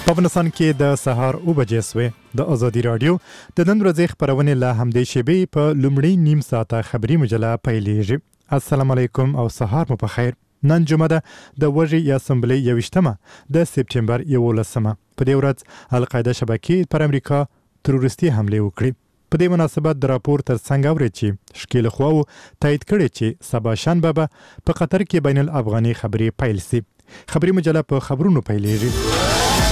په افغانستان کې د سهار 9 بجې سوې د ازادي رادیو د نن ورځې خبرونه له همدې شیبې په لومړی نیم ساعته خبري مجله پیلېږي. السلام علیکم او سهار مو په خیر. نن جمعه ده د وژې اسمبلی 21 د سپټمبر 11مه. په دې ورځ القاعده شبکې پر امریکا تروریستي حمله وکړي. په دې مناسبت د راپور تر څنګ اوري چې شکیل خواو تایید کړي چې سبا شنبه په قطر کې بین الافغاني خبري پیل سي. خبري مجله په خبرونو پیلېږي.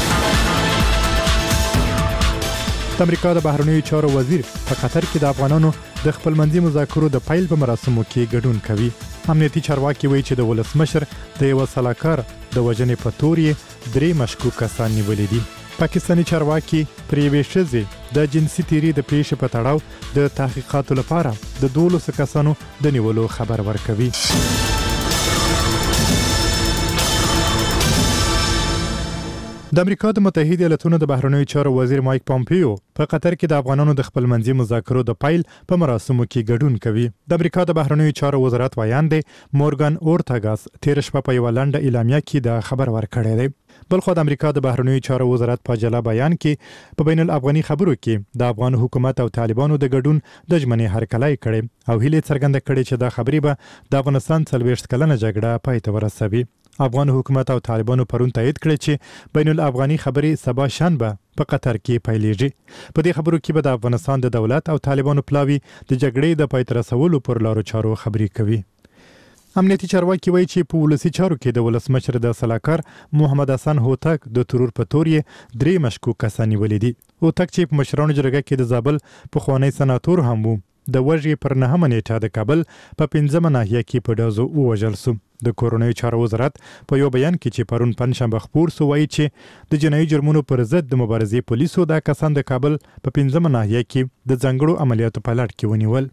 د امریکا د بهرنیو چارو وزیر په قطر کې د افغانانو د خپلمنځي مذاکرو د پیل په مراسمو کې ګډون کوي. امنیتي چارواکي وایي چې د ولسمشر د یو سلاکار د وژنې په تور یې 3 مشکوک کسان نیولي دي. پاکستاني چارواکي پر یوې ښځې د جنسي تیري د پیښې په تړاو د تحقیقاتو لپاره د 12 کسانو د نیولو خبر ورکوي. د امریکا د متحده ایالاتونو د بهرنیو چارو وزیر مایک پامپیو په قطر کې د افغانانو د خپلمنځي مذاکرو د پیل په مراسمو کې ګډون کوي. د امریکا د بهرنیو چارو وزارت وایاند مورګان اورتاګاس تیر شپه په یو لنډه اعلامیه کې د خبر ورکړی دی. بلخو د امریکا د بهرنیو چارو وزارت په جلا بیان کې په بین الافغاني خبرو کې د افغان حکومت او طالبانو د ګډون د ژمنې هرکلی کړي او هیله څرګنده کړي چې دا خبرې به د افغانستان 40 کلنه جګړه پای ته ورسوي. افغان حکومت او طالبانو پرون تایید کړی چې بین الافغاني خبرې سبا شنبه په قطر کې پیلېږي. په دې خبرو کې به د افغانستان د دولت او طالبانو پلاوی د جګړې د پای ته رسولو پر لارو چارو خبرې کوي. امنیتي چارواکي وایي چې په ولسی چارو کې د ولسمشر د سلاکار محمد حسن هوتک د ترور په تور یې 3 مشکوک کسان نیولي دي. هوتک چې په مشرانو جرګه کې د زابل پخوانی سناتور هم وو د وژې پر 9 نیټه د کابل په 15 ناحیه کې په ډزو ووژل سو. د کورونی چارو وزارت په یو بیان کې چې پرون پنځشنبه خبر سو وایي چې د جنایي جرمونو پر ضد د مبارزې پولیسو د کسان د کابل په 15 ناحیه کې د ځنګړو عملیاتو په لړ کې ونیول.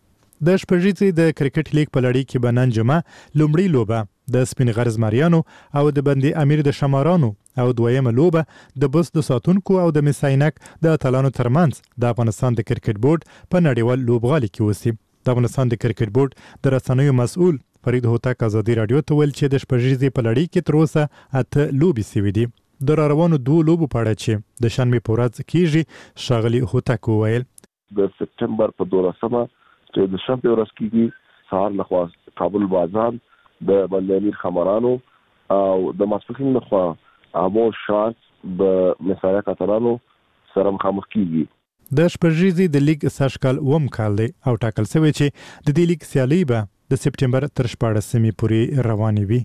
د شپږیزې د کرکټ لیګ په لړۍ کې بنن جمعه لومړی لوبه د سپین غرز ماریانو او د بندي امیر د شمارانو او دویمه لوبه د بس د ساتونکو او د مساینک د اتلانو ترمنځ د افغانستان د کرکټ بورډ په نړیوال لوبغالي کې وسی. د افغانستان د کرکټ بورډ د رسنیو مسؤل فرید هوتک ازادي رادیو ته ویل چې د شپږیزې په لړۍ کې تر اوسه 8 لوبې سوي دي. د روانو 2 لوبو په اړه چې د شنبه په ورځ کېږي شاغلي هوتک وویل د سپټمبر په 12مه چې د شنبه ورځ کېږي سهار لخوا کابل بازار د بندیانیر خمرانو او د ماسپخین لخوا امو شارت د مسایه کاترانو سره مخامخ کېږي. د شپږیزې د لیګ سشکل وم کال دی او ټاکل شوی چې د دې لیګ سیالي به د سپټمبر تر 14مې پورې روانې وي.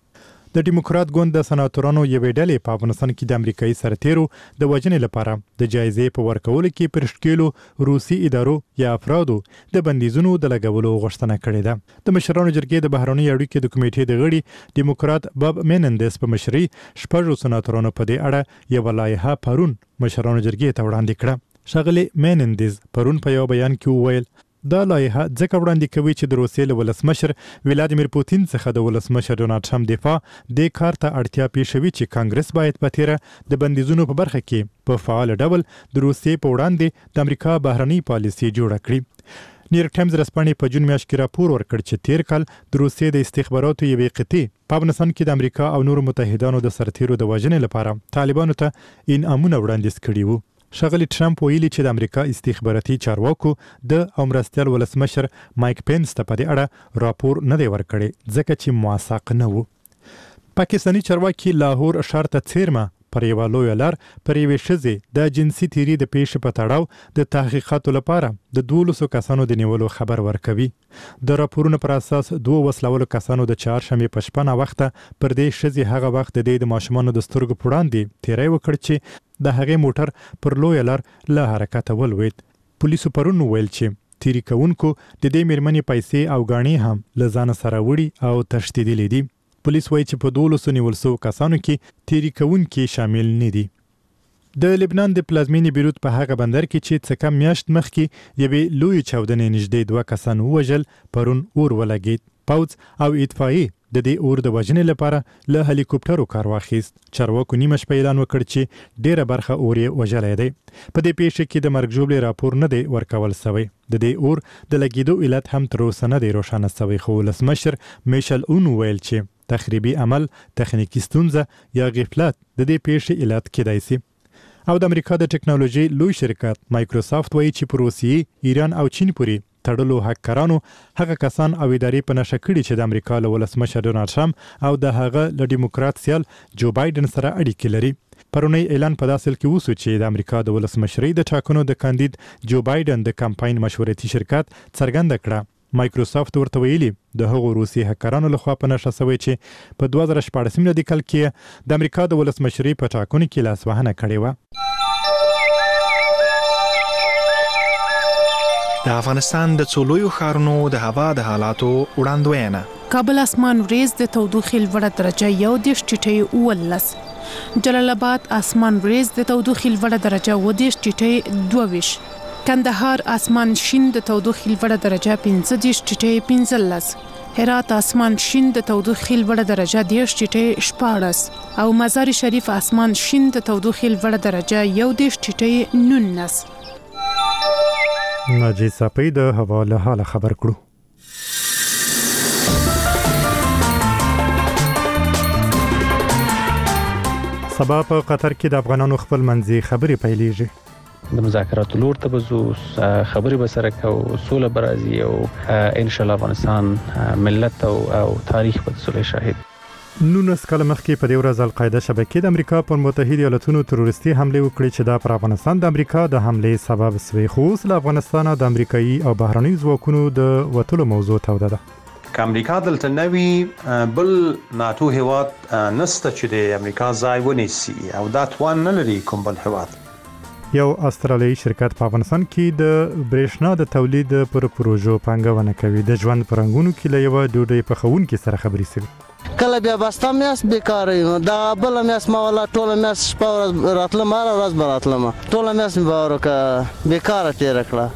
د ډیموکرات ګوند د سناتورانو یوې ډلې په افغانستان کې د امریکایي سرتیرو د وژنې لپاره د جایزې په ورکولو کې پر شکیلو روسي ادارو یا افرادو د بندیزونو د لګولو غوښتنه کړې ده. د مشرانو جرګې د بهرنیو اړیکو د کمیټې د غړي ډیموکرات باب مینندس په مشرۍ شپږ سناتورانو په دې اړه یو لایحه پرون مشرانو جرګې ته وړاندې کړه. شغله مینندز پرون په یو بیان کې وویل دا لایحه ځکه وړاندې کوي چې د روسیې له ولسمشر ولادیمیر پوتین څخه د ولسمشر ډونالډ ټرمپ دفاع د کار ته اړتیا پیښوي چې کانګرس باید په تیره د بندیزونو په برخه کې په فعال ډول د روسیې په وړاندې د امریکا بهرنۍ پالیسي جوړه کړي. نیویارک ټایمز رسپانې په جون میاشت کې راپور ورکړ چې تیر کال د روسیې د استخباراتو یوې قطعې په افغانستان کې د امریکا او نورو متحدانو د سرتیرو د وژنې لپاره طالبانو ته انعامونه وړاندیز کړي وو. شغلی ټرمپ ویلي چې د امریکا استخباراتي چارواکو د مرستیال ولسمشر مایک پینس ته په دې اړه راپور نه دی ورکړی ځکه چې موثق نه وو. پاکستاني چارواکي لاهور ښار ته څیرمه پر یوه لویه لار پر یوې ښځې د جنسي تیري د پیښې په تړاو د تحقیقاتو لپاره د 12 کسانو د نیولو خبر ورکوي. د راپورونو پر اساس 2 وسلوالو کسانو د چهارشنبې په شپه ناوخته پر دې ښځې هغه وخت د ماشومانو د سترګو په وړاندې تیری وکړ چې د هغې موټر پر لویه لار له حرکته ولوید. پولیسو پرون ویل چې تیری کوونکو د دې میرمنې پیسې او ګاڼې هم له ځان سره وړي او تښتېدلې دي. پولیس وایي چې په 12 نیول شوو کسانو کې تیری کوونکي شامل نه دي. د لبنان د پلازمینې بیروت په هغه بندر کې چې څه کم میاشت مخکې یوې لوی چاودنې نږدې 2 کسان ووژل پرون اور ولګېد. پوځ او اطفائیې د دې اور د وژنې لپاره له هلیکوپټرو کار واخیست. چارواکو نیمه شپه اعلان وکړ چې ډیره برخه اور یې وژلی دی. په دې پیښه کې د مرګ ژوبلې راپور نه دی ورکول شوی. د دې اور د لګیدو علت هم تر اوسه نه دی روښانه شوی خو ولسمشر میشل اون ویل چې تخریبي عمل، تخنیکی ستونزه یا غفلت د دې پیښې علت کېدای شي. او د امریکا د ټکنالوژي لوی شرکت مایکروسافت وایي چې په روسیې، ایران او چین پورې تړلو هکرانو هغه کسان او ادارې په نشه کړي چې د امریکا له ولسمشر ډونالد ټرمپ او د هغه له ډیموکرات سیال جو بایدن سره اړیکې لري. پرونی اعلان په داسل کې وسو چې د امریکا د ولسمشرۍ د ټاکنو د کاندید جو بایدن د کمپاین مشورتي شرکت څرګنده کړه. مایکروسافت ورته ویلي د هغو روسي هکرانو لخوا په نشه شوی چې په 2014 میلادي کال کې د امریکا د ولسمشرۍ په ټاکنو کې لاسوهنه کړې و. د افغانستان د څولویو ښارونو د هوا د حالاتو وړاندوینه. کابل اسمان وريز د تودوخې لوړه درجه 11 ټیټه 11. جلال آباد اسمان وريز د تودوخې لوړه درجه 10 ټیټه 22. کندهار اسمان شین د تودوخې لوړه درجه 15 ټیټه 15. هرات اسمان شین د تودوخې لوړه درجه 10 ټیټه 14 او مزار شریف اسمان شین د تودوخې لوړه درجه 11 ټیټه 19. ناجی صافی د هوا له حاله خبر کړو. سبا په قطر کې د افغانانو خپل منځي خبرې پیلېږي. د مذاکراتو لور ته بزو خبرې به سره کوو، سوله برازي او ان شاء الله افغانستان ملت او تاریخ په سوله شاهد. 19 کاله مخکې په دې ورځ القاعده شبکې د امریکا پر متحده ایالاتونو تروریستي حمله وکړې چې دا پر افغانستان د امریکا د حمله سبب شوی. خو اوس له افغانستان د امریکایي او بهرنۍ ځواکونو د وټلو موضوع توده ده. که امریکا دلته نوي بل ناتو هیواد نسته چې د امریکا ځای ونیسي او دا توان نه لري کوم بل هیواد. یو استرالیایي شرکت په افغانستان کې د برېښنا د تولید پر پروژو پانګونه کوي. د ژوند پرنګونو کې له یو ډوډۍ پخونکي سره خبرې شوې. کله بیا بسته میاس بیکار یم، دا بل میاس ما ولا ټول میاس شپه راتله ما ورځ براتله ما ټول میاس می باور ک بیکار تیر کړه.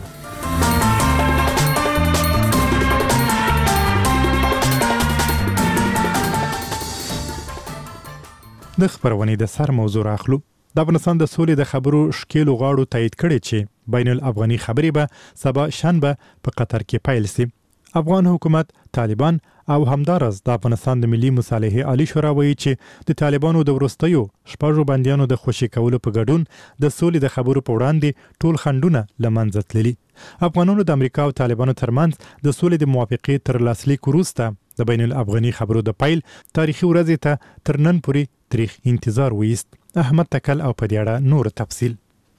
د خبرونې د سر موضوع راخلو. د افغانستان د سولې د خبرو شکیلو غاړو تایید کړي چې بین الافغاني خبرې به سبا شنبه په قطر کې پیل شي. افغان حکومت، طالبان او همدارس د افغانستان د ملي مصالحې عالی شورا وایي چې د طالبانو د ورستیو شپږو بندیانو د خوشي کولو په ګډون د سولې د خبرو په وړاندې ټول خنډونه لمنځه تللي. افغانانو د امریکا او طالبانو ترمنځ د سولې د موافقې تر لاسلیک وروسته د بین الافغاني خبرو د پیل تاریخي ورځ ته تر نن پورې تاریخ انتظار ویست. احمد تکل او په دې اړه نور تفصیل.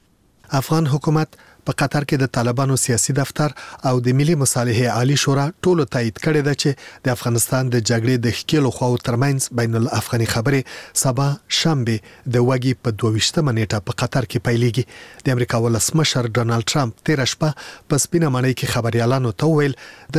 افغان حکومت په قطر کې د طالبانو سیاسي دفتر او د ملي مصالحې عالی شورا ټولو تایید کړی دی چې د افغانستان د جګړې د ښکیلو خواو ترمنځ بین الافغاني خبرې سبا شنبه د وګي په 22 نیټه په قطر کې پیلېږي. د امریکا ولسمشر ډونالد ټرمپ تیر شپه په سپینه ماڼۍ کې خبريالانو ته ویل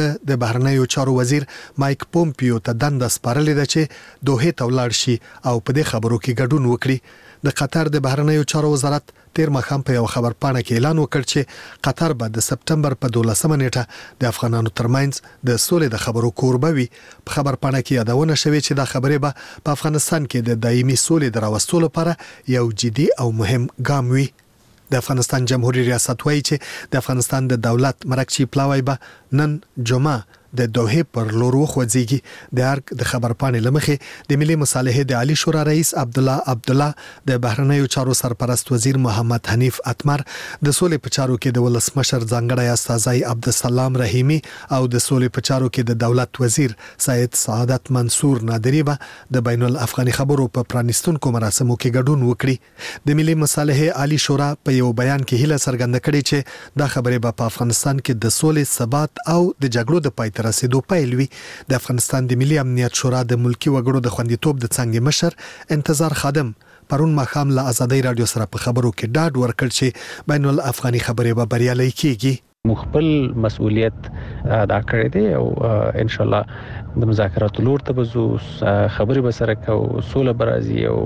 د بهرنیو چارو وزیر مایک پومپیو ته دنده سپارلې ده چې دوحه ته ولاړ شي او په دې خبرو کې ګډون وکړي. د قطر د بهرنیو چارو وزارت تیر مخام په یو خبر پاڼه کې اعلان وکړ چې قطر به د سپتمبر په 12 نیټه د افغانانو ترمنځ د سولې د خبرو کوربه وي. په خبر پاڼه کې یادونه شوې چې دا خبرې به په افغانستان کې د دایمي سولې د راوستلو لپاره یو جدي او مهم ګام وي. د افغانستان جمهوریت ریاست وایي چې د افغانستان د دولت مرکزی پلاوی به نن جمعه د دوحه پر لور وخوځيږي. د ارګ د خبر پاڼې لمخې د ملي مصالحې د عالی شورا رئیس عبدالله د بهرنیو چارو سرپرست وزیر محمد حنیف اتمر د سولې په چارو کې د ولسمشر ځانګړی استاذي عبدالسلام رحیمی او د سولې په چارو کې د دولت وزیر سید سعادت منصور نادری به د بین الافغاني خبرو په پرانیستونکو مراسمو کې ګډون وکړي. د ملي مصالحې عالی شورا په یو بیان کې هیله څرګنده کړې چې دا خبرې به په افغانستان کې د سولې ثبات او د جګړو د پای رسیدو پیل وي. د افغانستان د ملي امنیت شورا د ملکی وګړو د خوندیتوب د څنګه مشر انتظار خادم پرون مخام له ازادي رادیو سره په خبرو کې ډاډ ورکړ چې بین الافغاني خبرې به بریالۍ کیږي. مخبل مسؤلیت ادا کړی دی او ان شاء الله د مذاکراتو لور ته بزو خبرې به سره کوو، سوله برازي او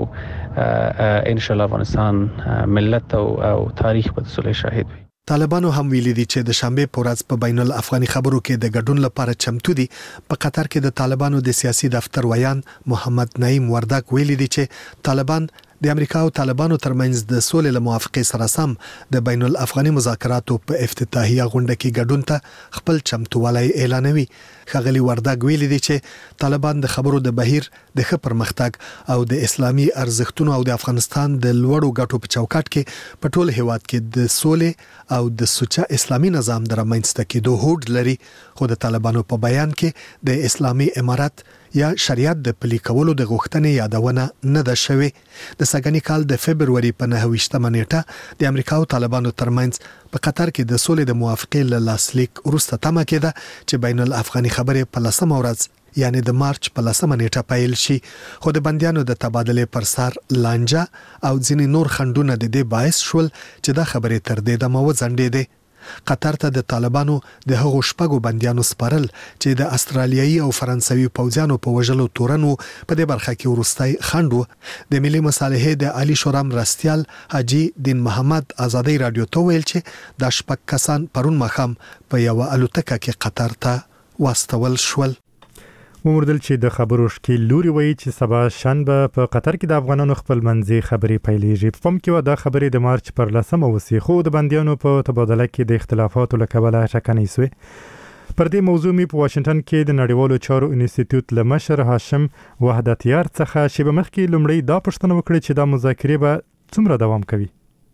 ان شاء الله افغانستان ملت او تاریخ په سوله شاهد وي. طالبانو هم ویلي دي چې د شنبه په ورځ په بین الافغاني خبرو کې د ګډون لپاره چمتو دي. په قطر کې د طالبانو د سیاسي دفتر ویان محمد نعیم وردک ویلي دي چې طالبان د امریکا او طالبانو ترمنځ د سولې له موافقې سره سم د بین الافغاني مذاکراتو په افتتاحیه غونډه کې ګډون ته خپل چمتووالی اعلانوي. ښاغلي وردګ ویلي دي چې طالبان د خبرو د بهیر د ښه پرمختګ او د اسلامي ارزښتونو او د افغانستان د لوړو ګټو په چوکاټ کې په ټول هیواد کې د سولې او د سوچه اسلامي نظام د رامنځته کېدو هوډ لري. خو د طالبانو په بیان کې د اسلامي امارت یا شریعت د پلي کولو د غوښتنې یادونه نه ده شوې. د سږني کال د فبروري په 9 نیټه د امریکا او طالبانو ترمنځ په قطر کې د سولې د موافقې له لاسلیک وروسته تمه کېده چې بین الافغاني خبرې په 10 ورځ یعنی د مارچ په 10 نیټه پیل شي. خو د بندیانو د تبادلې پر سر لانجه او ځینې نور خنډونه د دې باعث شول چې دا خبرې تر دې دمه وځنډېدې. قطر ته د طالبانو د هغو شپږو بندیانو سپارل چې د استرالیایي او فرانسوي پوځیانو په وژلو تورن وو په دې برخه کې ورستای خنډ وو. د ملي مصالحې د عالی شورا مرستیال حاجی دین محمد ازادي رادیو ته ویل چې د شپږ کسان پرون مخام په یو الوتکه کې قطر ته واستول شول. ومردل چې د خبرو شکیل لوري وایي چې سبا شنبه په قطر کې د افغانانو خپل منځي خبرې پیلېږي. په پم کې دا خبرې د مارچ پر 10 وسی خو د بندیانو په تبادله کې د اختلافاتو له کبله ټکنۍ شوې. پر دې موضوع می په واشنگټن کې د نړیوالو چارو انسټیټیوټ له مشر هاشم وحدتیار څخه شیبه مخکې لومړی دا پوښتنه وکړه چې دا مذاکرې به څومره دوام کوي.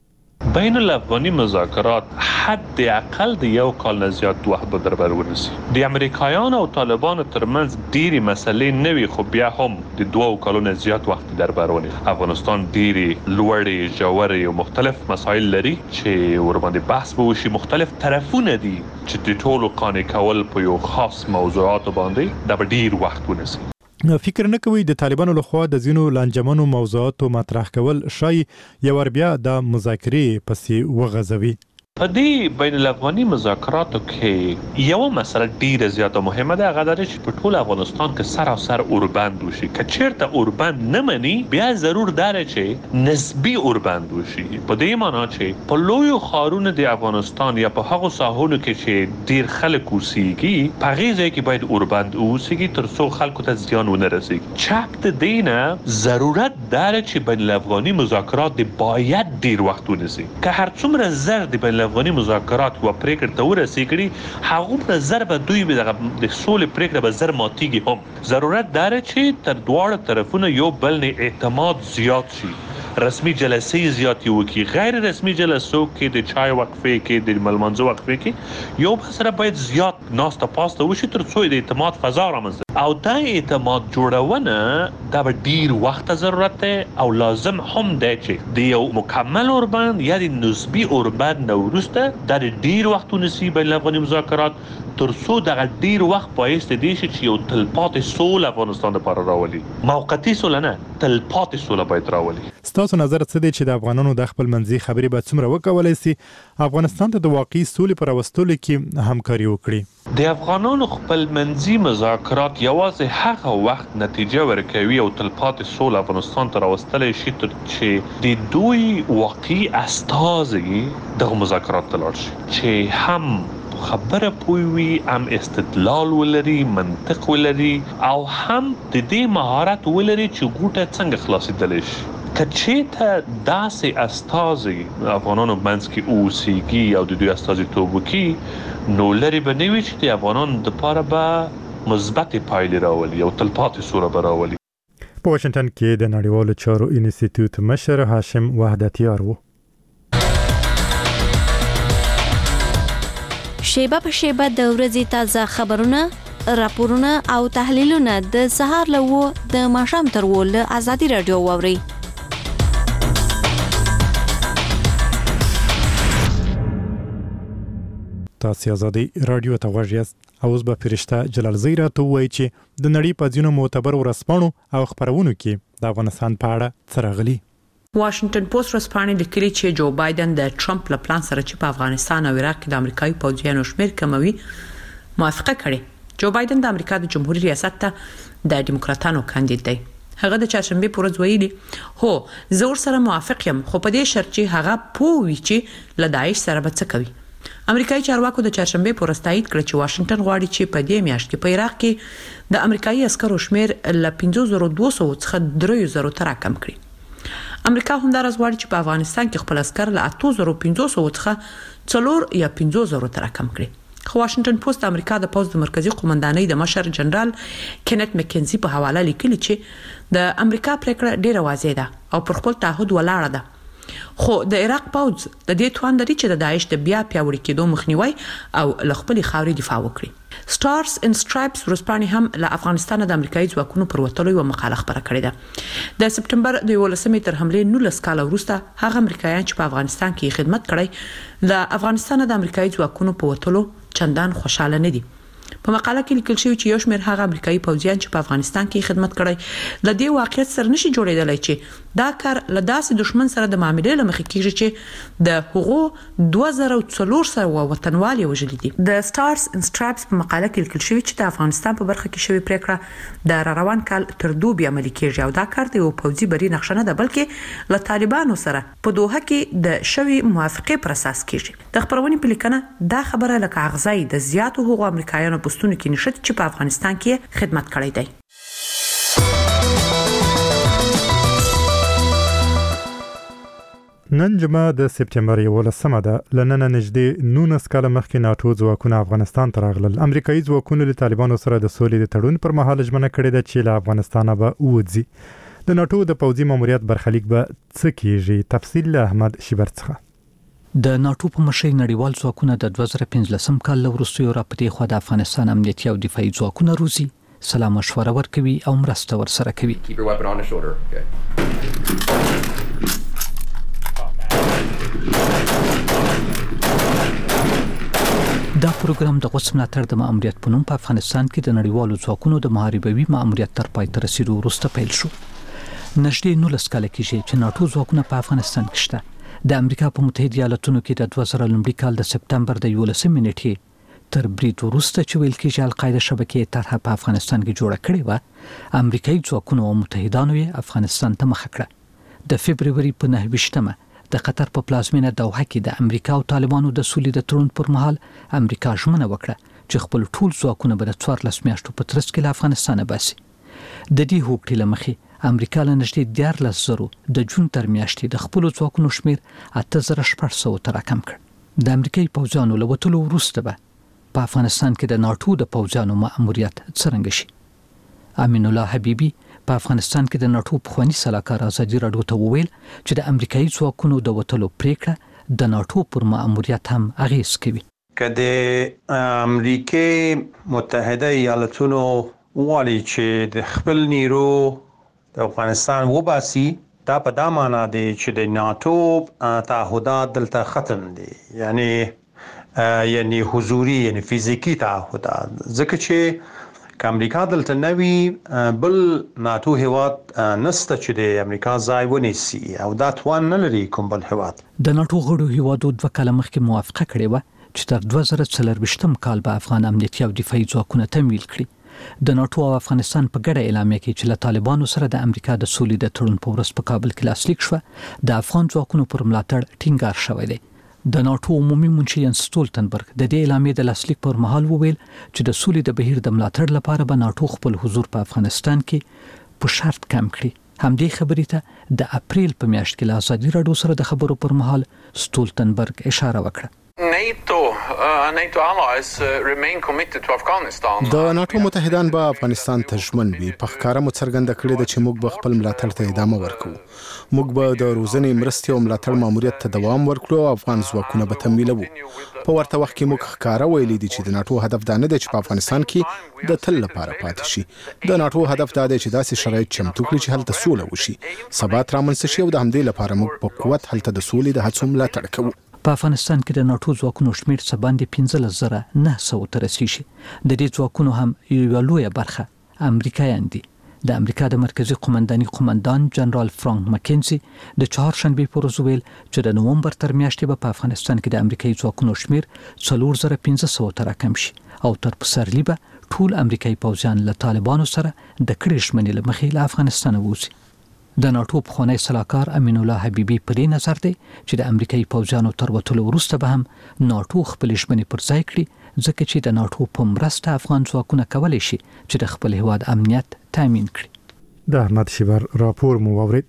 بین الافغاني مذاکرات حد اقل د یو کال نه زیات وخت به در بر ورسي. د امریکایانو او طالبانو ترمنځ ډېری مسلې نه وي خو بیا هم د 2 کالو نه زیات وخت در بر ونی. افغانستان ډېری لوړې ژورې او مختلف مسایل لري چې ور باندې بحث به وشي. مختلف طرفونه دي چې د ټولو قانع کول په یو خاص موضوعات باندې د ډېر وخت ونیسي. فکر نه کوي د طالبانو لخوا د زینو لانجمنو موضوعاتو مطرح کول شای یو بیا د مذاکرې پسې وغځوي. په دې بین الافغاني مذاکراتو کې یو مسله ډیره زیاته مهمه ده. هغه دا چې په ټول افغانستان کې سراسر اوربند وشي. که چیرته اوربند نه مني بیا ضرور داره چې نسبی اوربند وشي. په دې معنی چې په لوی ښارونو د افغانستان یا په هغو ساحونو کې چې ډیر خلک اوسېږي په هغې ځای کې باید اوربند اوسېږي تر څو خلکو ته زیان ونه رسېږي. چپ د دې نه ضرورت داره چې بین الافغاني مذاکرات باید ډیر وخت ونیسي. که هر څومره زر د بین افغاني مذاکرات و پریکړه ته ورسېږي هغه پر ضرب دوی به د سولې پریکړه به زر ماتيږي. هم ضرورت داره چې تر دواړو طرفونو یو بل نه اعتماد زیات شي. رسمي جلسې زیاتې وکړي. غیر رسمي جلسو کې د چای وقفې کې د ملمنځو وقفې کې یو بل سره باید زیات ناسته پاسته وشي تر څو د اعتماد فضا رامنځته او دا اعتماد جوړونه دا به ډیر وخت ضرورت ده او لازم هم ده چې د یو مکمل اوربند یا د نسبی اوربند نو وروسته د ډیر وخت ونیسي بین الافغاني مذاکرات تر څو د ډیر وخت پایست دي چې یو تلپاتې سول افغانستان لپاره راولي. موقتی سول نه تلپاتې سول باید راولي. تاسو نظر څه دی چې د افغانانو د خپل منځي خبرې به څومره وکولای شي افغانستان ته د واقعي سولې پر راوستلو کې همکاري وکړي؟ د افغانانو خپل منځي مذاکرات یوازې هغه وخت نتیجه ورکوي او تلپاتې سول افغانستان ته راوستلی شي تر چې د دوی واقعي استازي د مذاکرات ته لاړ شي چې هم خبره پوي هم استدلال ولري منطق ولري او هم د دې مهارت ولري چې ګوټه څنګه خلاصېدلی شي. کچېته داسې استازي افغانانو منځ کې اوسېږي او د دوی استازیتوب وکړي نو لرې به نه وي چې د افغانانو دپاره به مثبتې پایلې راولي او تلپاتې سوله به راولي. په واشنګټن کې د نړیوالو چارو انسټیټیوټ مشر هاشم وحدتیار و. شیبه په شیبه د ورځې تازه خبرونه، راپورونه او تحلیلونه د سهار له 9 د ماښام تر 10 له ازادي رادیو واورئ. تاسو ازادي رادیو ته غوږ یاست. اوس به فرشته جلال زیرا ته وایي چې د نړۍ په ځینو معتبر ورځپاڼو او خبرونو کې د افغانستان په اړه څه راغلي. واشنگټن پوسټ ورځپاڼې لیکلي چې جو بایدن د ټرمپ له پلان سره چې په افغانستان او عراق کې د امریکایي پوځیانو شمیر کموي موافقه کړې. جو بایدن د امریکا د جمهوریت ریاست ته د ډیموکراتانو کاندید دی. هغه د چهارشنبه پر ورځ ویلي هو زه ورسره موافق یم خو په دې شرط چې هغه پوه وي چې له داعش سره به څه کوي. امریکایي چارواکو د چهارشنبه پر ورځ تایید کړ چې واشنگټن غواړي چې په دې میاشت کې په عراق کې د امریکایي عسکرو شمیر له 5200 څخه 3000 ته راکم کړي. امریکا هم دا راز غواړي چې په افغانستان کې خپل عسكر له 8500 څخه 4 یا 15000 تر کم کړي. خو واشنگټن پوسټ امریکا د پوز د مرکزی قومندانۍ د مشر جنرال کینت مکنزي په حواله لیکلي چې د امریکا پریکړه ډیره واضح ده او پر خپل تعهد ولاړه ده. خو د عراق پوز د دې توان لري چې د داعش د بیا پیاوړي کېدو مخنیوي او ل خپل خاوري دفاع وکړي. سټارز ان سټرایپس ورسپانې هم له افغانستان د امریکایي ځواکونو پر وټلو یو مقاله خبره کړې ده. د سپټمبر د 11 تر حمله 19 کال وروسته هغه امریکایان چې په افغانستان کې خدمت کړی له افغانستان د امریکایي ځواکونو په وټلو چندان خوشاله نه دي. په مقاله کې لیکل شوی چې یو شمېر هغه امریکایي پوځیان چې په افغانستان کې خدمت کړی د دې واقعیت سره نشي جوړېدلای چې دا کار له داسې دشمن سره د معاملې لمخې کیږي چې د هغو 2004 سره وطنوال وژلي دي. د سټارز ان سټرایپس په مقاله کې لیکل شوی چې د افغانستان په برخه کې شوی پریکړه د روان کال تر دوبي عملي کیږي او دا کار د یو پوځي بری نقشه نه ده بلکې له طالبانو سره په دوحه کې د شوی موافقه پر اساس کیږي. د خبرونې په لیکنه دا خبره لکه اغزای د زیاتو هغو امریکایانو پښتون کې نشته چې په افغانستان کې خدمت کړی دی. نن جمعه د سپټمبر 11 ده. لنن نږدې 19 کال مخکې ناتو ځواکونه افغانستان ته راغلل. امریکایي ځواکونه له طالبانو سره د سولې د تړون پر مهال ژمنه کړې ده چې له افغانستان به وځي. د ناتو د پوځي ماموریت برخلیک به څه کیږي؟ تفصیل له احمد شیبر څخه. د ناتو په مشرۍ نړیوال ځواکونه د 2015 کال وروسته را پدې خو د افغانستان امنیتي او دفاعي ځواکونه روزي، سلام مشوره ورکوي او مرسته ورسره کوي. دا پروګرام د غوڅ ملاتړ د ماموریت په نوم په افغانستان کې د نړیوالو ځواکونو د محاربوي ماموریت تر پای ته رسیدو وروسته پیل شو. نږدې 19 کال کېږي چې ناتو ځواکونه په افغانستان کې شته. د امریکا په متحده ایالاتونو کې د 2000 لومړي کال د سپټمبر د 11 نیټې تر برید وروسته چې ویل کېږي القاعده شبکې طرحه په افغانستان کې جوړه کړې و، امریکایي ځواکونو او متحدانو یې افغانستان ته مخه کړه. د فبرवरी په 9 د قطر په پلازمینه دوحه کې د امریکا او طالبانو د سولې د تړون پر مهال امریکا ژمنه وکړه چې خپل ټول ځواکونه به د 14 میاشتو په ترڅ کې له افغانستان باسي. د دې هوکړې لمخې امریکا له نږدې 14,000 د جون تر میاشتې د خپل ځواکونو شمیر 8,600 تر کم کړ. د امریکایي پوځیانو له وټلو وروسته به په افغانستان کې د ناتو د پوځیانو مأموریت څرنګه شي. امین الله حبیبي په افغانستان کې د ناتو پخوانی سلاکار ازادي راډیو ته وویل چې د امریکایي ځواکونو د وټلو پریکړه د ناتو پر مأموریت هم اغیز کوي. که د امریکای متحده ایالاتونو والی چې د خپل نیرو د افغانستان وباسي، دا په دا معنا دی چې د ناتو تعهدات دلته ختم دي، یعنی حضوري یعنی فزیکی تعهدات. ځکه چې امریکا دلته نوي بل ناتو هیواد نسته چې د امریکا ځای ونیسي او دا توان نه لري کوم بل هیواد. د ناتو غړو هیوادو 2 کاله مخکې موافقه کړې و چې تر 2024 کال به افغان امنیتي او دفاعي ځواکونه تمویل کړي. د ناتو او افغانستان په ګډه اعلامیه کې چې له طالبانو سره د امریکا د سولې د تړون په ورځ په کابل کې لاسلیک شو، د افغان ځواکونو پر ملاتړ ټینګار شوی دی. د ناتو عمومي منشي ینس سټولتنبرګ د دې اعلامیې د لاسلیک پر مهال وویل چې د سولې د بهیر د ملاتړ لپاره به ناتو خپل حضور په افغانستان کې په شرط کم کړي. همدې خبرې ته د اپریل په میاشت کې له ازادي راډیو سره د خبرو پر مهال سټولتنبرګ اشاره وکړه. د ناتو متحدان به افغانستان ته ژمن وي. په ښکاره مو څرګنده کړې ده چې موږ به خپل ملاتړ ته ادامه ورکوو. موږ به د روزنې مرستې او ملاتړ ماموریت ته دوام ورکړو او افغان ځواکونه به تمویلوو. په ورته وخت کې موږ ښکاره ویلي دي چې د ناتو هدف دا نه دی چې په افغانستان کې د تل لپاره پاتې شي. د ناتو هدف دا دی چې داسې شرایط چمتو کړي چې هلته سوله وشي، ثبات رامنځته شي او د همدې لپاره موږ په قوت هلته د سولې د هڅو ملاتړ کوو. په افغانستان کې د ناتو ځواکونو شمیر څه باندې 15,900 ته رسیږي. د دې ځواکونو هم یو لویه برخه امریکایان دي. د امریکا د مرکزی قومنداني قومندان جنرال فرانک مکنزي د چهارشنبه پر ورځ ویل چې د نومبر تر میاشتې به په افغانستان کې د امریکایي ځواکونو شمیر 4,500 تر کم شي او تر پسرلي به ټول امریکایي پوځیان له طالبانو سره د کړې ژمنې له مخې له افغانستان ووځي. د ناتو پخوانی سلاکار امین الله حبیبي په دې نظر دی چې د امریکایي پوځیانو تر وټلو وروسته به هم ناتو خپل ژمنې پر ځای کړي، ځکه چې د ناتو په مرسته افغان ځواکونه کولی شي چې د خپل هیواد امنیت تامین کړي. د احمد شیبر راپور مو واورید.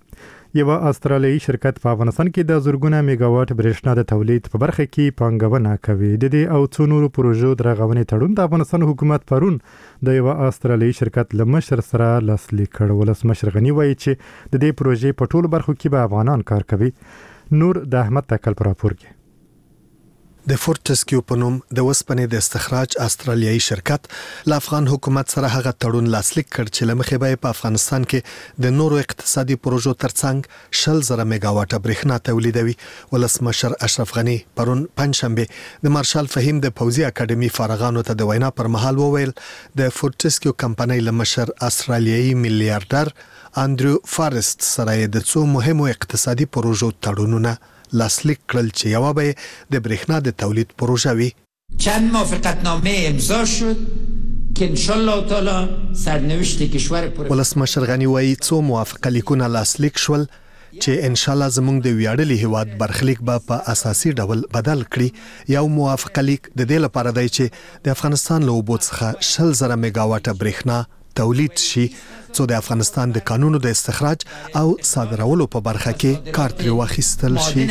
یو استرالیایي شرکت په افغانستان کې د زرګونه میگاواټ برېښنا د تولید په برخه کې پانګونه کوي. د دې او څو نورو پروژو د رغونې تړون د افغانستان حکومت پرون د یو استرالیایي شرکت له مشر سره لاسلیک کړ. ولسمشر غني وایي چې د دې پروژې په ټولو برخو کې به افغانان کار کوي. نور د احمد تکل پر راپور کې. د فورتسکیو په نوم د وسپنې د استخراج استرالیایي شرکت له افغان حکومت سره هغه تړون لاسلیک کړ چې لمخې به په افغانستان کې د نورو اقتصادي پروژو ترڅنګ 100,000 میگاواټه برېښنا تولیدوي. ولسمشر اشرف غني پرون پنځشنبه د مارشال فهیم د پوځي اکیډمي فارغانو ته د وینا پر مهال وویل د فورتسکیو کمپنۍ له مشر استرالیایي میلیارډر اندرو فارست سره د څو مهمو اقتصادي پروژو تړونونه لاسلیک کړل چې یو به د برېښنا د تولید پروژه وي. چند موافقتنامه امضا شد که ان شاء الله تعالی سرنوشت کشور ولسمشر غني وایي څو موافقه لیکونه لاسلیک شول چې ان شاء الله زموږ د ویاړلي هیواد برخلیک به په اساسي ډول بدل کړي. یو موافقه لیک د دې لپاره دی چې د افغانستان له اوبو څخه 100,000 میگاواټه برېښنا تولید شي څو د افغانستان د قانونو د استخراج او صادرولو په برخه کې کار ترې واخیستل شي.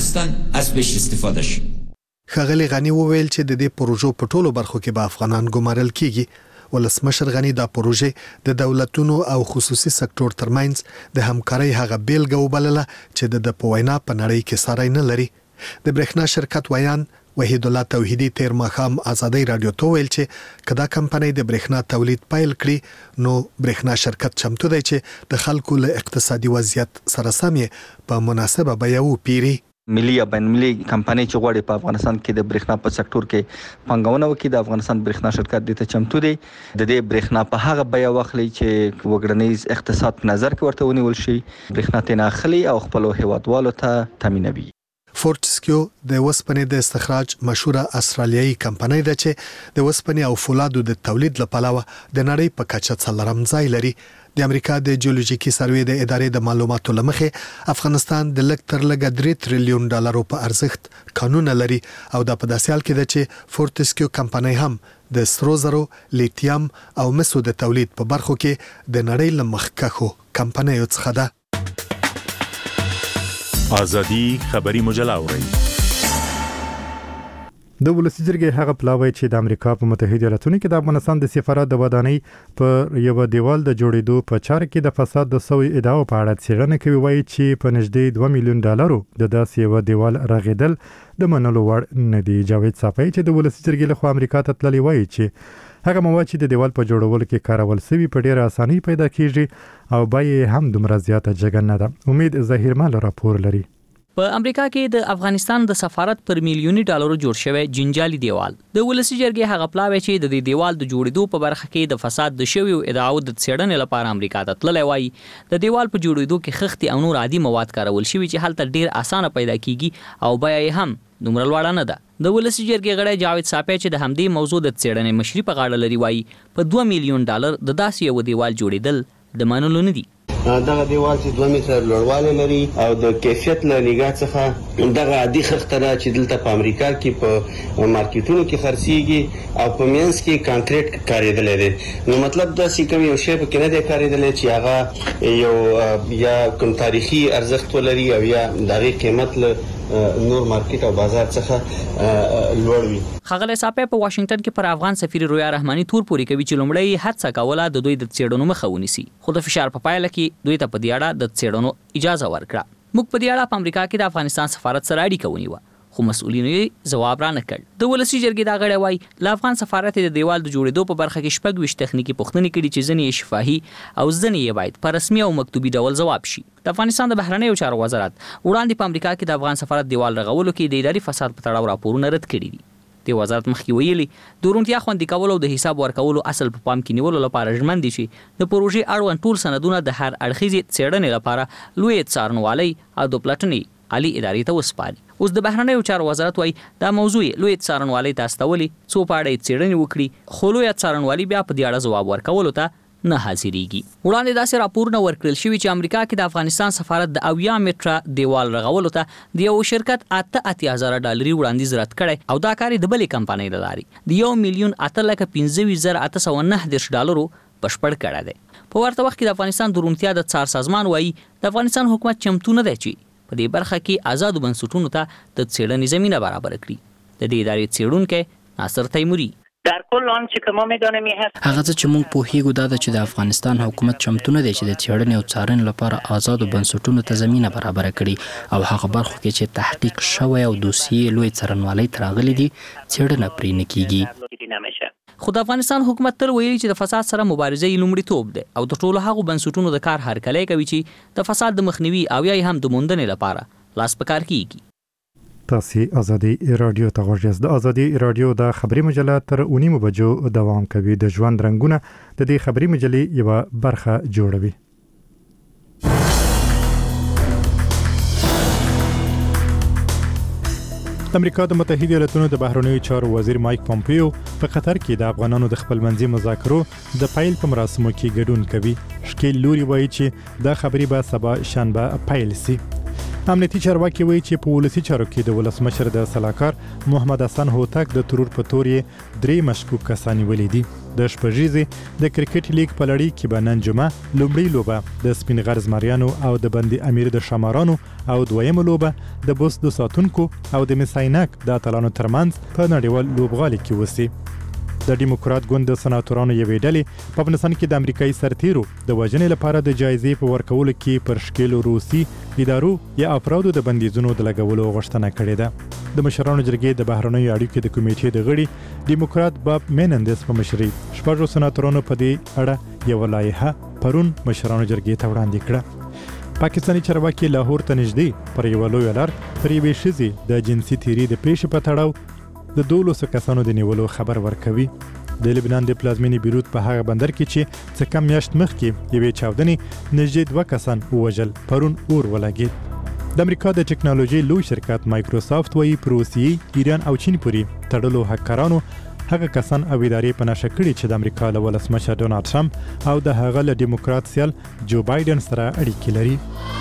ښاغلي غني وویل چې د دې پروژو په ټولو برخو کې به افغانان ګمارل کیږي. ولسمشر غني دا پروژې د دولتونو او خصوصي سکتور ترمنځ د همکارۍ هغه بیلګه وبلله چې د پوینا په نړۍ کې ساری نه لري. د برېښنا شرکت ویان وحید الله توحیدی تیر ماښام ازادي رادیو ته ویل چې کدا کمپنۍ د برېښنا تولید پیل کړي نو برېښنا شرکت چمتو دی چې د خلکو له اقتصادي وضعیت سره سم په مناسبه بیه وپیري. ملي یا بین المللي کمپنۍ چې غواړي په افغانستان کې د برېښنا په سکتور کې پانګونه وکړي د افغانستان برېښنا شرکت د ته چمتو دی د دې برېښنا په هغه بیه واخلي چې وګړنیز اقتصاد په نظر کې ورته ونیول شي برېښنا ته اخلي او خپل هیوادوالو ته تامینوي. فورتسکیو د وسپنې د استخراج مشهوره استرالیایي کمپنۍ ده چې د وسپنې او فولادو د تولید لپاره د نړۍ په کچه څلورم ځای لري. د امریکا د جیولوژیکي سروې د ادارې د معلوماتو لمخې افغانستان د لږ تر لږه 3 تریلیون ډالرو په ارزښت قانون لري او د په داسې حال کې ده چې فورتسکیو کمپنۍ هم د سرو زرو، لیتیم او مسو د تولید په برخو کې د نړۍ له مخکښو کمپنیو څخه ده. ازادي خبري مجله اوري. د ولسی جرګې هغه پلاوی چې د امریکا په متحده ایالاتونو کې د افغانستان د سفارت د ودانۍ پر یو دیوال د جوړېدو په چاره کې د فساد د سوي ادعاو په اړه څېړنه کوي. وایي چې په نږدې 2 میلیون ډالرو د داسې یو دیوال رغیدل د منلو وړ نه دی. جاوید صافی چې د ولسی جرګې لخوا امریکا ته تللی وایي چې هغه مواد چې د دیوال په جوړولو کې کارول شوی په ډیره اسانۍ پیدا کیږي او بیه هم دومره زیاته جګه نه ده. امید ظاهرمال راپور لري. په امریکا کې د افغانستان د سفارت پر میلیونی ډالرو جوړ شوی جنجالي دیوال د ولسی جرګې هغه پلاوی چې د دې دیوال د جوړېدو په برخه کې د فساد د شویو ادعاو د څېړنې لپاره امریکا ته تللی وایي د دیوال په جوړېدو کې خښتې او نور عادي مواد کارول شوي چې هلته ډیر اسانه پیدا کیږي او بیه هم دومره لوړه نه ده. د ولسی جرګې غړی جاوید صافی چې د همدې موضوع د څېړنې مشري په غاړه لري وایي په 2 میلیون ډالر د داسې یو دیوال جوړېدل د منلو نه دي. دغه دیوال چې 2 متره لوړوالی لري او د کیفیت له نگاه څخه دغه عادي خښته ده چې دلته په امریکا کې په مارکیټونو کې خرڅیږي او په مینس کې کانکریټ کاریدلی دی. نو مطلب دا چې کوم یو شی پکې نه دی کاریدلی چې هغه یو یا کوم تاریخي ارزښت ولري او یا د هغې قیمت له نور مارکیټ او بازار څخه لوړ وي. ښاغلی صافی په واشنگټن کې پر افغان سفیر رویا رحماني تور پورې کوي چې لومړی هڅه کوله د دوی د څېړنو مخه ونیسي خو د فشار په پایله کې دوی ته په دې اړه د څېړنو اجازه ورکړه. موږ په دې اړه په امریکا کې د افغانستان سفارت سره اړیکه ونیوه خو مسؤلینو یې ځواب را نه کړ. د ولسی جرګې دا غړی وایي له افغان سفارت د دیوال د جوړېدو په برخه کې 26 تخنیکی پوښتنې کړي چې ځینې یې شفاهي او ځینې یې باید په رسمي او مکتوبي ډول ځواب شي. د افغانستان د بهرنیو چارو وزارت وړاندې په امریکا کې د افغان سفارت دیوال رغولو کې د اداري فساد په تړاو راپورونه رد کړي دي. د وزارت مخکې ویلي د روڼتیا خوندي کولو او د حساب ورکولو اصل په پام کې نیولو لپاره ژمن دي چې د پروژې اړوند ټول سندونه د هر اړخیزې څېړنې لپاره لوی څارنوالۍ او د پلټنې عالی ادارې ته وسپاري. اوس د بهرنیو چارو وزارت وایي دا موضوع لوی څارنوالۍ ته استولي څو په اړه څېړنې وکړي خو لوی څارنوالي بیا په دې اړه ځواب ورکولو ته نه حاضرېږي. وړاندې داسې راپورونه ورکړل شوي چې امریکا کې د افغانستان سفارت د 80 متره دیوال رغولو ته د یو شرکت 88,000 ډالري وړاندیز رد کړی او دا کار د بلې کمپنۍ له لارې د 1,815,809 ډالرو بشپړ کړی دی. په ورته وخت کې د افغانستان د روڼتیا د څار سازمان وایي د افغانستان حکومت چمتو نه دی چې په دې برخه کې آزادو بنسټونو ته د څېړنې زمینه برابر کړي. د دې ادارې څېړونکی ناصر تیموري در کل آنچه که ما می‌دانیم هست هغه چې موږ پوهیږو دا چې د افغانستان حکومت چمتو نه دی چې د څېړنې او څارنې لپاره آزادو بنسټونو ته زمینه برابر کړي او هغه برخو کې چې تحقیق شوی او دوسیې لوی څارنوالۍ ته راغلي دي څېړنه پرې نه کیږي. خو د افغانستان حکومت تل ویلي چې د فساد سره مبارزه یې لومړیتوب دی او د ټولو هغو بنسټونو د کار هرکلی کوي چې د فساد د مخنیوي او یا هم د موندنې لپاره لاس په کار کیږي. تاسو ازادي رادیو ته غوږ د ازادي رادیو د خبري مجله تر 9 بجو دوام کوي. د ژوند رنگونه د دې خبري مجلې یو برخه جوړوي. د امریکا د متحده ایالاتونو د بهرنیو چارو وزیر مایک پومپیو په قطر کې د افغانانو د خپلمنځي مذاکرو د پیل په مراسمو کې ګډون کوي. شکیل لوري وایي چې دا خبري به سبا شنبه پیل شي. امنیتي چارواکي وایي چې په ولسی چارو کې د ولسمشر د سلاکار محمد حسن هوتک د ترور په تور یې 3 مشکوک کسان ولیدي دي. د شپږیزې د کرکټ لیګ په لړۍ کې به نن جمعه لومړی لوبه د سپین غر زمریانو او د بندي امیر د شمارانو او دویمه لوبه د بوس د ساتونکو او د مساینک د اتلانو ترمنځ په نړیوال لوبغالي کې وسی. د ډیموکرات ګوند د سناتورانو یوې ډلې په افغانستان کې د امریکایي سرتیرو د وژنې لپاره د جایزې په ورکولو کې پر شکیلو روسي ادارو یا افرادو د بندیزونو د لګولو غوښتنه کړې ده. د مشرانو جرګې د بهرنیو اړیکو د کمیټې د غړي ډیموکرات باب مینندس په مشرۍ شپږو سناتورانو په دې اړه یو لایحه پرون مشرانو جرګې ته وړاندې کړه. پاکستاني چارواکي لاهور ته نږدې پر یو لوی لار پر یوې ښځې د جنسي تیري د پیښې په تړاو د 12 کسانو د نیولو خبر ورکوي. د لبنان د پلازمینی بیروت په هغه بندر کې چې څه کم میاشت مخکې یوې چاودنې نږدې 2 کسان ووژل پرون اور ولګېد. د امریکا د ټکنالوژي لوی شرکت مایکروسافت وایي په روسیې، ایران او چین پورې تړلو هکرانو هغه کسان او ادارې په نشه کړي چې د امریکا له ولسمشر ډونالد ټرمپ او د هغه له ډیموکرات سیال جو بایدن سره اړیکې لري.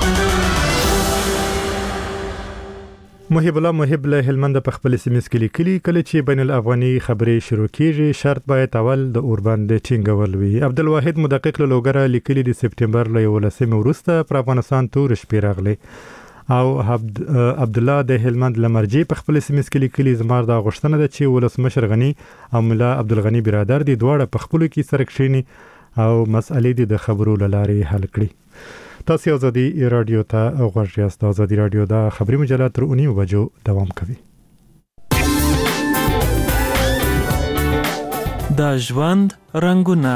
محب الله محب له هلمند په خپل سیمه کې لیکلي کله چې بین الافغاني خبرې شروع کیږي شرط باید اول د اوربند ټینګول وي. عبدالواحد مدقق له لوګره لیکلي د سپټمبر له 11 وروسته پر افغانستان تور شپې راغلي او عبد الله د هلمند لمرجي په خپل سیمه کې لیکلي زمار د غشتنه د چې ولسمشر غنی او مولا عبدالغنی برادر دي دواړه په خپل کې سره کښینی او مسئلې د خبرو لارې حل کړي. تاسو ازادي رادیو ته غوږ یاست. ازادي رادیو د خبري مجله تر 9 بجو دوام کوي. د ژوند رنگونه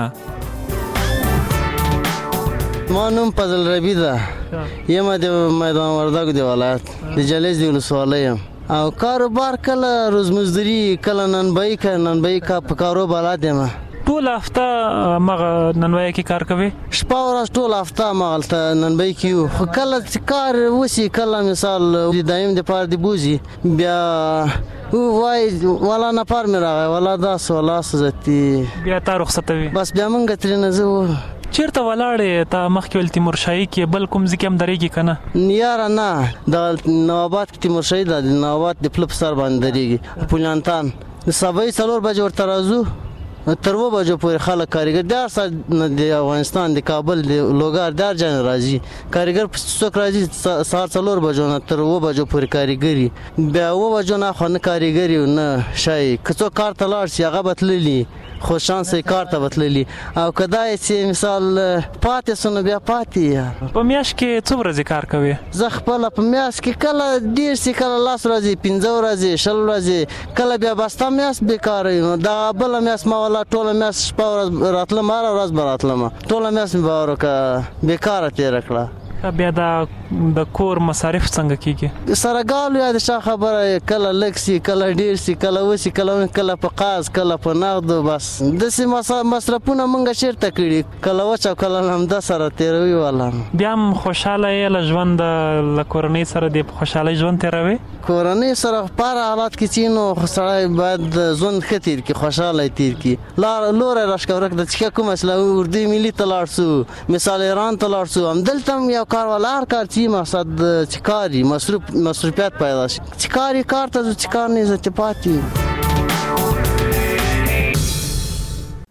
ما نوم فضل ربی ده یم د میدان وردګ دی ولایت د جلیز دی ولسوالۍ او کاروبار کله روزمزدوري کله ننبای کا په کاروبار ادم ټول هفته مغه ننوي کې کار کوي شپه ورځ ټول هفته مغلته ننبای کیو خو کله کار وسی کله مثال دایم د پاره دی بوزي بیا وای ولا نه پار مې راغی ولا دا سولا سزتي بیا تا رخصتوي بس بیا مونږ ترنه زو چیرته ولاړې تا مخکې ول تیمور شاهي کې بل کوم ځکه هم درېږي کنه یار نه د نوابات کې تیمور شاهي د نوابات د فلپ سر باندې درېږي پولانتان د سبا 4 بجې ورته راځو تر 2 بجو پورې خلک کاریګر دار سره د افغانستان د کابل د لوګار دار جن راځي کاریګر په څوک راځي سهار 4 بجو نه تر 2 بجو پورې کاریګری بیا 2 بجو نه خو نه کاریګری نه شای کڅو کار تلاړ سی هغه بتللی خو شانس کار ته بتللی او کدای چې مثال پاتې سن بیا پاتې په میاش کې څو ورځې کار کوي زه خپل په میاش کې کله ډیر سي کله لاس ورځې 15 ورځې 6 ورځې کله بیا بستا میاش بیکار نو دا بل میاش ما ټول میاش شپه ورځ راتله مار ورځ براتله ټول میاش می باور کا بیکار تیر کړه بیا د کور مصارف څنګه کیږي سرګالو یا د شا خبره کله لکسي کله ډیر سي کله وسی کله په قاز کله په نقد بس د سي مصرفونه مونږه شرط کړی کله وچا کله هم د سره تیروي والا بیا هم خوشاله یې ژوند د کورنۍ سره د خوشاله ژوند تیروي کورنۍ سره په حالات کې چینو سره باید ژوند خطر کې خوشاله تیر کې لور راشکورک د څه کوم اصله اردو ملي تلارسو مثال ایران تلارسو هم دلته یو کار ولار کار چې مقصد چکاري مصروفیت پیدا شي چکاري کار ته چکار نه زته پاتې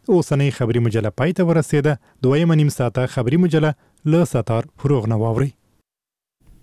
اوسنۍ خبري مجله پای ته ورسېده. دویمه نیم ساعته خبري مجله له ستار فروغ نه واوري.